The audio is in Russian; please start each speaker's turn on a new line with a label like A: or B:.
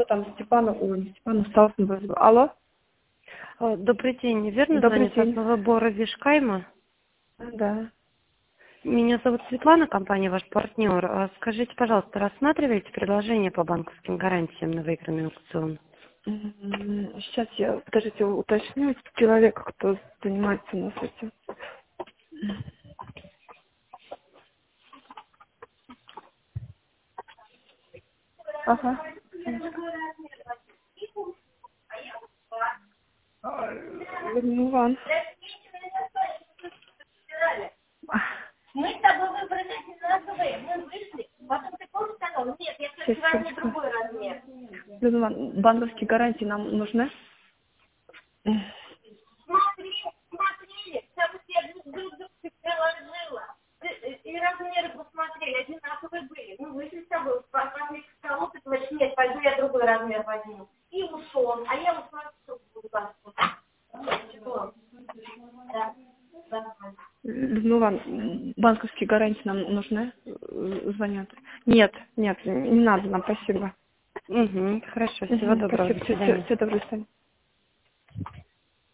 A: кто там, Степана, ой, не Степана, Сталкин вызывал. Алло?
B: Добрый день, верно
A: Добрый
B: звонит
A: день.
B: от Новобора Вишкайма?
A: Да.
B: Меня зовут Светлана, компания ваш партнер. Скажите, пожалуйста, рассматриваете предложение по банковским гарантиям на выигранный аукцион?
A: Сейчас я, подождите, уточню человека, кто занимается у нас этим. Ага. Иван.
C: Мы с тобой выбрали одинаковые, мы вышли, потом ты помнишь, сказал, нет, я хочу размер, другой размер.
A: Иван, банковские гарантии нам нужны?
C: Смотрели, там все друг друга приложила. И размеры посмотрели, одинаковые были. Мы вышли с тобой, пошли к столу, ты говоришь, нет, пойду я другой размер возьму. И ушел, а я ушла в сторону. Да.
A: Людмила, банковские гарантии нам нужны? Звонят. Нет, нет, не надо нам, спасибо.
B: Угу, хорошо, всего доброго,
A: Спасибо,
B: до свидания.
A: все доброго.